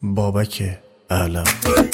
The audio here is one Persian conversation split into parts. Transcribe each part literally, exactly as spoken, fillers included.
بابک اعلم.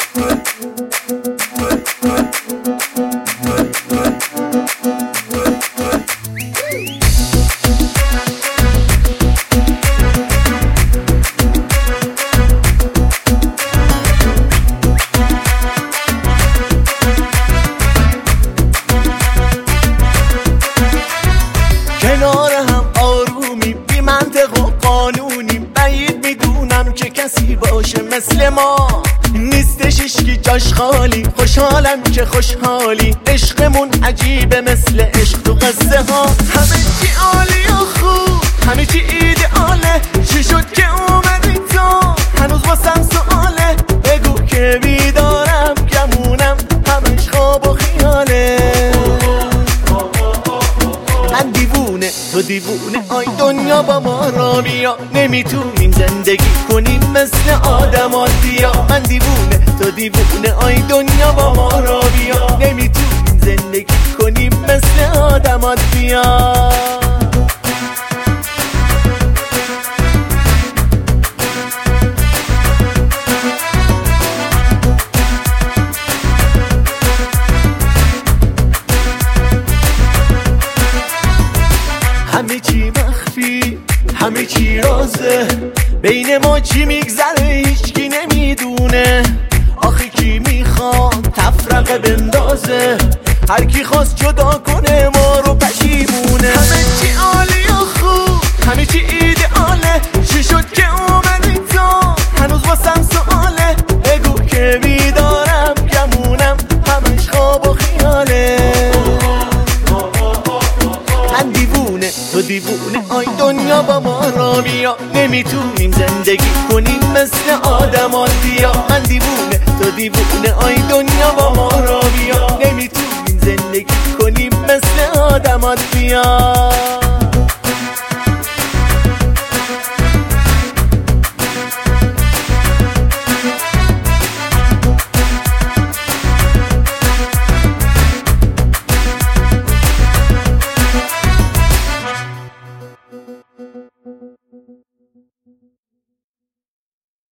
کنار هم آرومی بی منطق و قانونی، بعید میدونم که کسی باشه مثل ما. نیستش اشکی جاش خالی، خوشحالم که خوشحالی. عشقمون عجیبه مثل عشق تو قصه ها. همه چی عالی و خوب، همه چی ایدئاله. چی شد که اومدی تو؟ هنوز واسم سواله. بگو که بیدارم گمونم همش خواب و خیاله. من دیوونه تو دیوونه، آی دنیا با ما را بیا. نمیتونیم زندگی کنیم مثل آدم عادیا. من دیوونه تو دیوونه، آی دنیا با ما را بیا. نمیتونیم زندگی کنیم مثل آدم عادیا. همه چی مخفی، همه چی رازه. بین ما چی میگذره هیچکی نمیدونه. آخه کی میخواد تفرقه بندازه؟ هر کی خواست جدا کنه ما رو پشیمونه. همه چی عالی و خوب، همه چی ایدئاله. چی شد که اومدی تو؟ هنوز واسم سواله. بگو که بیدارم گمونم همش خواب و خیاله. من دیوونه تو دیوونه، آی دنیا با ما را بیا. نمیتونیم زندگی کنیم مثل آدم عادیا. من دیوونه تو دیوونه، آی دنیا با ما را بیا. نمیتونیم زندگی کنیم مثل آدم عادیا.